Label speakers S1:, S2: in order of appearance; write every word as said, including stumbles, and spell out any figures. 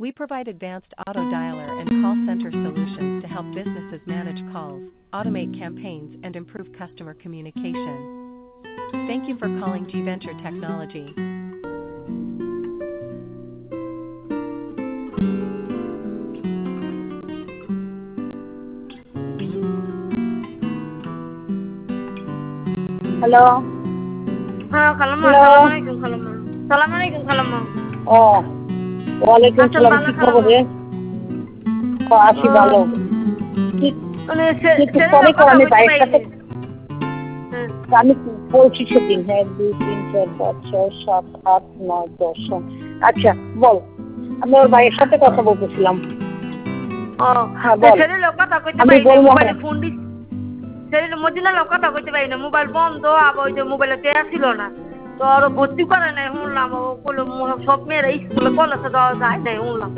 S1: We provide advanced auto dialer and call center solutions to help businesses manage calls, automate campaigns, and improve customer communication. Thank you for calling G-Venture Technology.
S2: Hello
S3: হ্যাঁ খালাম্মা,
S2: hello
S3: সালাম আলাইকুম খালাম্মা। সালাম আলাইকুম খালাম্মা।
S2: ও ওয়ালাইকুম
S3: আচ্ছা
S2: সালাম,
S3: ভালো
S2: কি খবর
S3: খালাম্মা।
S2: রে? ও, আছি
S3: ও
S2: ভালো। কি
S3: মানে
S2: কিন্তু
S3: সেদিন
S2: পরে কো
S3: কথা
S2: আমি
S3: কইতে
S2: ভাইয়ের সাথে
S3: পাইনি। হ্যাঁ
S2: আমি বলছি সেদিন, হ্যাঁ দুই তিন চার পাঁচ ছয় সাত আট নয় দশ। আচ্ছা বল, আমি ওর ভাইয়ের সাথে কথা বলতেছিলাম।
S3: ও
S2: হ্যাঁ বল,
S3: সেদিন কথা কইতে
S2: আমি
S3: পাইনি,
S2: বলবো।
S3: মোবাইলে
S2: হ্যাঁ
S3: ফোন দিস। সেদিন মদিনার লোক কথা কইতে পারি না, মোবাইল বন্ধ, আবার ওই যে মোবাইলে টেয়া ছিল না, তো আরো ভর্তি করে নাই শুনলাম। ও বললো সব মেয়েরা স্কুলে কলেজে দেওয়া যায় নাই শুনলাম।